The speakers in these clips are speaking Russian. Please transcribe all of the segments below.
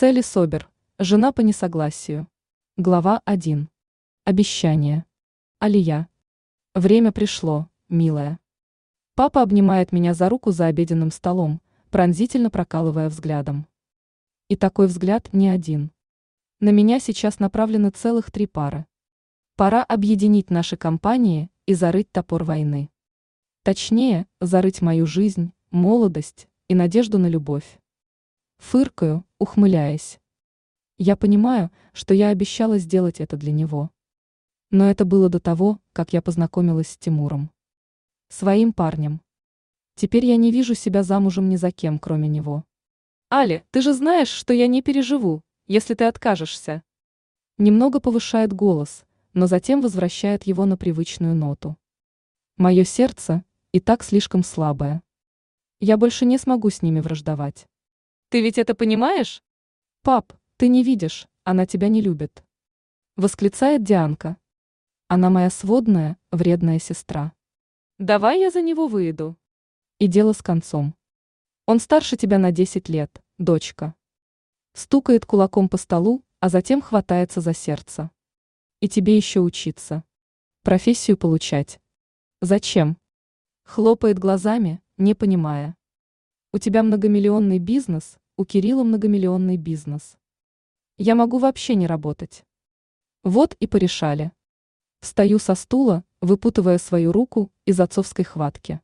Цели Собер. Жена по несогласию. Глава 1. Обещание. Алия. Время пришло, милая. Папа обнимает меня за руку за обеденным столом, пронзительно прокалывая взглядом. И такой взгляд не один. На меня сейчас направлены целых 3 пары. Пора объединить наши компании и зарыть топор войны. Точнее, зарыть мою жизнь, молодость и надежду на любовь. Фыркаю, ухмыляясь. Я понимаю, что я обещала сделать это для него. Но это было до того, как я познакомилась с Тимуром. Своим парнем. Теперь я не вижу себя замужем ни за кем, кроме него. «Али, ты же знаешь, что я не переживу, если ты откажешься». Немного повышает голос, но затем возвращает его на привычную ноту. Мое сердце и так слишком слабое. Я больше не смогу с ними враждовать. «Ты ведь это понимаешь?» «Пап, ты не видишь, она тебя не любит», — восклицает Дианка. Она моя сводная, вредная сестра. «Давай я за него выйду». И дело с концом. Он старше тебя на 10 лет, дочка. Стукает кулаком по столу, а затем хватается за сердце. И тебе еще учиться. Профессию получать. Зачем? Хлопает глазами, не понимая. У тебя многомиллионный бизнес, у Кирилла многомиллионный бизнес. Я могу вообще не работать. Вот и порешали. Встаю со стула, выпутывая свою руку из отцовской хватки.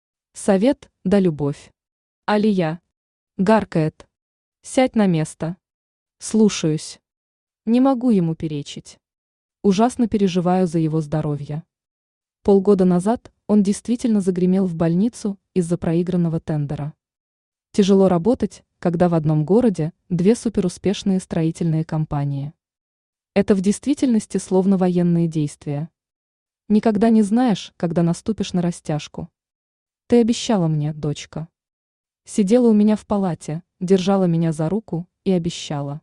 Совет да любовь. Алия. Гаркает. Сядь на место. Слушаюсь. Не могу ему перечить. Ужасно переживаю за его здоровье. Полгода назад он действительно загремел в больницу из-за проигранного тендера. Тяжело работать, когда в одном городе 2 суперуспешные строительные компании. Это в действительности словно военные действия. Никогда не знаешь, когда наступишь на растяжку. Ты обещала мне, дочка. Сидела у меня в палате, держала меня за руку и обещала.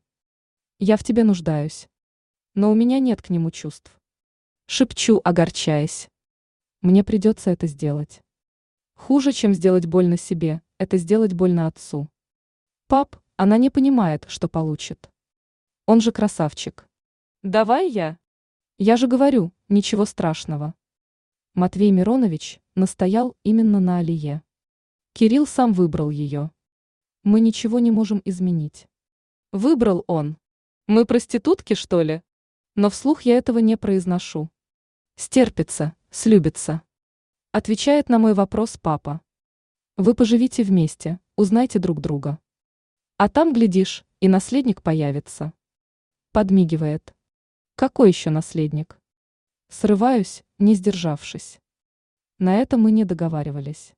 Я в тебе нуждаюсь. Но у меня нет к нему чувств. Шепчу, огорчаясь. Мне придется это сделать. Хуже, чем сделать больно себе, это сделать больно отцу. Пап, она не понимает, что получит. Он же красавчик. Давай я. Я же говорю, ничего страшного. Матвей Миронович настоял именно на Алие. Кирилл сам выбрал ее. Мы ничего не можем изменить. Выбрал он. Мы проститутки, что ли? Но вслух я этого не произношу. Стерпится, слюбится. Отвечает на мой вопрос папа. Вы поживите вместе, узнайте друг друга. А там, глядишь, и наследник появится. Подмигивает. Какой еще наследник? Срываюсь, не сдержавшись. На это мы не договаривались.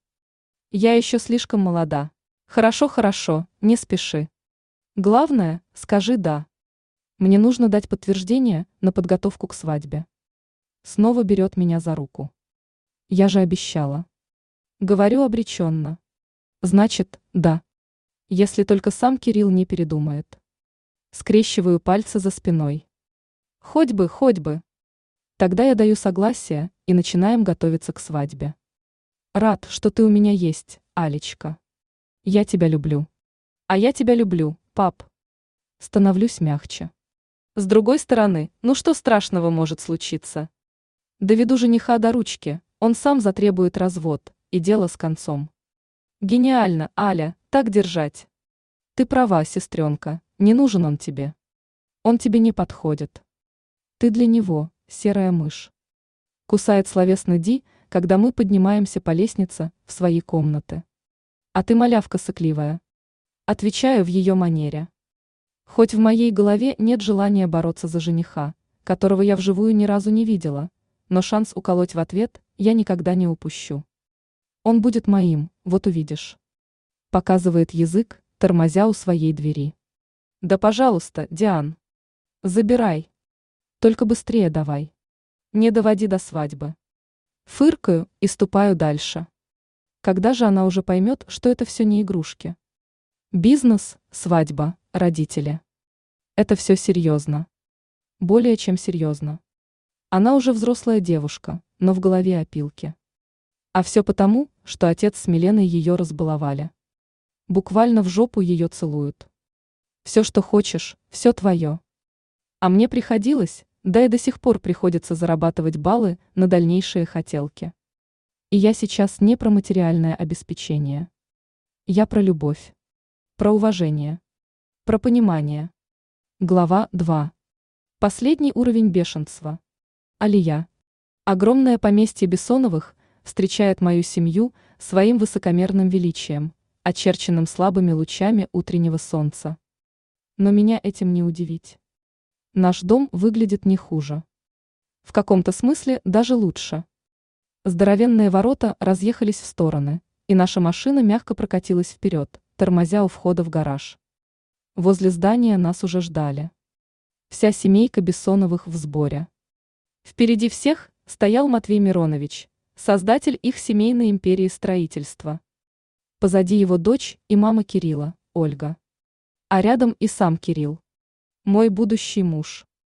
Я еще слишком молода. Хорошо, не спеши. Главное, скажи «да». Мне нужно дать подтверждение на подготовку к свадьбе. Снова берет меня за руку. Я же обещала. Говорю обреченно. Значит, да. Если только сам Кирилл не передумает. Скрещиваю пальцы за спиной. Хоть бы. Тогда я даю согласие и начинаем готовиться к свадьбе. Рад, что ты у меня есть, Алечка. Я тебя люблю. А я тебя люблю, пап. Становлюсь мягче. С другой стороны, ну что страшного может случиться? Доведу жениха до ручки, он сам затребует развод, и дело с концом. Гениально, Аля, так держать. Ты права, сестренка, не нужен он тебе. Он тебе не подходит. Ты для него, серая мышь. Кусает словесно Ди, когда мы поднимаемся по лестнице в свои комнаты. А ты малявка сыкливая. Отвечаю в ее манере. Хоть в моей голове нет желания бороться за жениха, которого я вживую ни разу не видела, но шанс уколоть в ответ я никогда не упущу. Он будет моим, вот увидишь. Показывает язык, тормозя у своей двери. Да пожалуйста, Диан. Забирай. Только быстрее давай. Не доводи до свадьбы. Фыркаю и ступаю дальше. Когда же она уже поймет, что это все не игрушки? Бизнес, свадьба, родители. Это все серьезно. Более чем серьезно. Она уже взрослая девушка, но в голове опилки. А все потому, что отец с Миленой ее разбаловали. Буквально в жопу ее целуют. Все, что хочешь, все твое. А мне приходилось, да и до сих пор приходится зарабатывать баллы на дальнейшие хотелки. И я сейчас не про материальное обеспечение. Я про любовь, про уважение, про понимание. Глава 2. Последний уровень бешенства. Алия. Огромное поместье Бессоновых встречает мою семью своим высокомерным величием, очерченным слабыми лучами утреннего солнца. Но меня этим не удивить. Наш дом выглядит не хуже. В каком-то смысле даже лучше. Здоровенные ворота разъехались в стороны, и наша машина мягко прокатилась вперед, тормозя у входа в гараж. Возле здания нас уже ждали. Вся семейка Бессоновых в сборе. Впереди всех стоял Матвей Миронович, создатель их семейной империи строительства. Позади его дочь и мама Кирилла, Ольга. А рядом и сам Кирилл. Мой будущий муж.